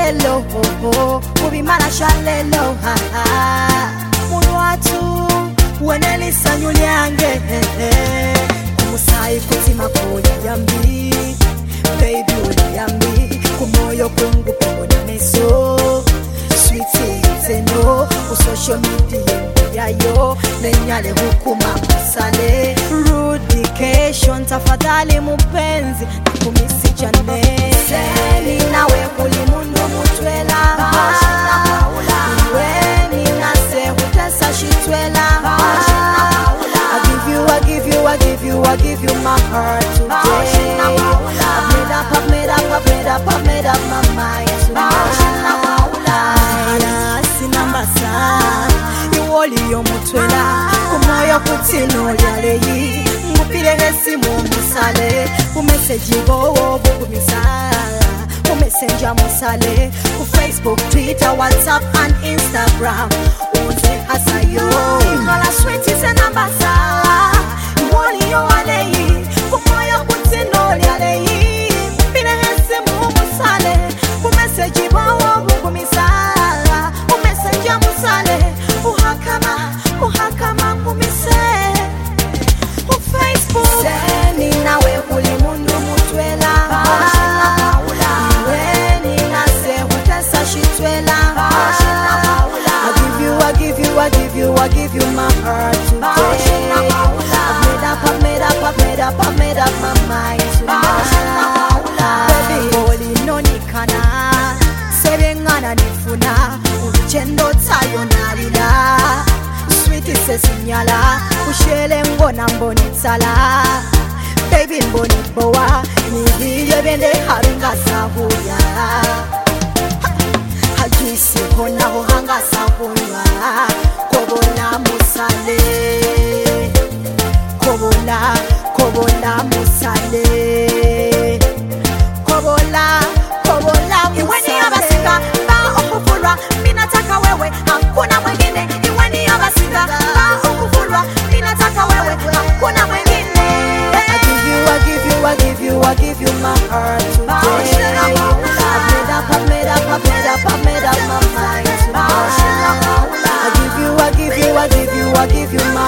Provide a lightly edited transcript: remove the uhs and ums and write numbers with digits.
shalelo kubimala shalelo munwatu wenelisa nyulyange kumusai kutima kodi yambi baby yambi kumoyo kungu pemona meso sweetie zeno ku social media yayo nenyale hukuma musale rudication tafadhali mupenzi kumisi chane seni nawe kuli mundu mutwela weni nase hutesa shitwela I give you my heart today. I've made up my mind tonight. Sinambasa iwoli yomutwela kumoyo kutino lyaleyi ngupile hesimu musale kumessage go bukumisala kumessenger musale ku Facebook, Twitter, WhatsApp and Instagram unze asayo mala sweet is nambasa iwoli yaleyi kumoyo kutino lyaleyi ngupile hesimu musale kumessage go bukumisala kumessenger musale uhakama kumise ku Facebook seni nawe kuli mundu mutwela weni nase hutesa shitwela I give you my heart today. I've made up my mind tonight. Baby oli nonikana sebengana nifuna uchendo tayo nalila sweet sesinyala ushele ngona mboni tsala baby mboni boa nibiye bende harunga sahuya hajisi hona ho hanga sahuya kobola musale kobola musale kobola iweni abasika ba okufulwa minataka wewe hakuna mwingine iweni abasika ba okufulwa minataka wewe hakuna mwingine I give you my heart today. I've made up my mind tonight. I give you my